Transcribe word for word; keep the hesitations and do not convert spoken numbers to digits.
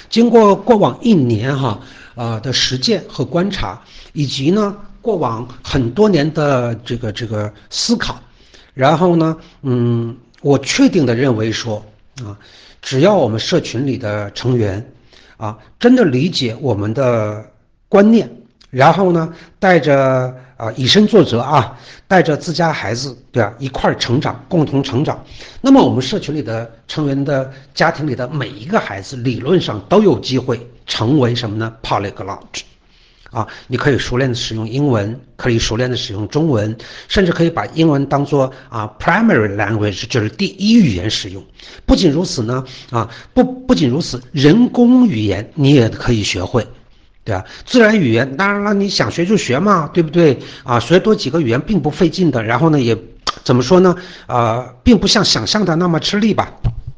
经过过往一年哈啊、呃、的实践和观察，以及呢过往很多年的这个这个思考，然后呢，嗯，我确定的认为说啊，只要我们社群里的成员啊真的理解我们的观念，然后呢带着啊以身作则啊，带着自家孩子对吧一块儿成长，共同成长，那么我们社群里的成员的家庭里的每一个孩子，理论上都有机会成为什么呢 ？Polyglot。啊，你可以熟练的使用英文，可以熟练的使用中文，甚至可以把英文当做啊 primary language， 就是第一语言使用。不仅如此呢，啊不不仅如此，人工语言你也可以学会，对吧？自然语言当然了，你想学就学嘛，对不对？啊，学多几个语言并不费劲的，然后呢也怎么说呢？啊、呃，并不像想象的那么吃力吧。